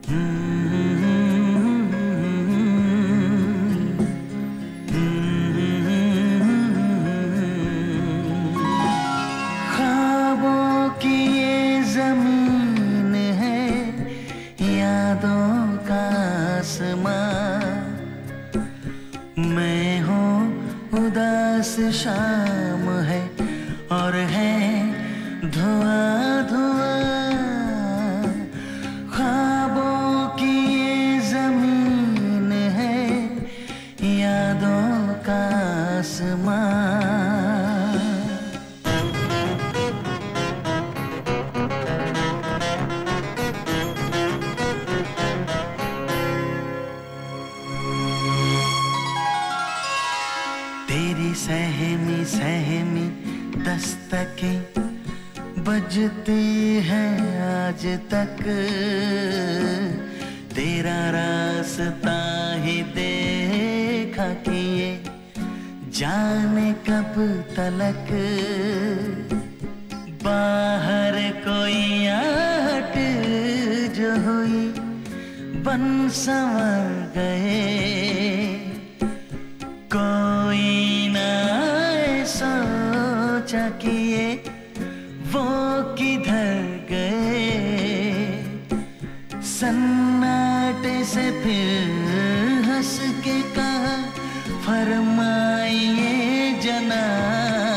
ख्वाबों की ये जमीन है, यादों का आसमां। मैं हूँ उदास शाम है और है धुआं धुआं। ख्वाबों की ये जमीन है, यादों का आसमां। तेरी सहमी सहमी दस्तकें बजती है आज तक। तेरा रास्ता ही देखा कि ये जाने कब तलक। बाहर कोई आहट जो हुई, बन संवर गए। कोई ना सोचा कि ये वो किधर गए। सन्नाटे से फिर हंस के कहा, फरमाइए जनाब।